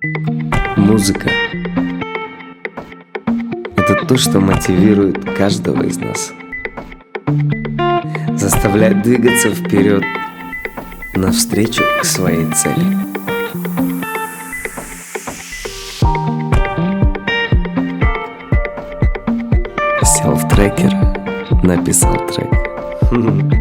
Музыка — это то, что мотивирует каждого из нас, заставляет двигаться вперед навстречу к своей цели. Селф-трекер написал трек.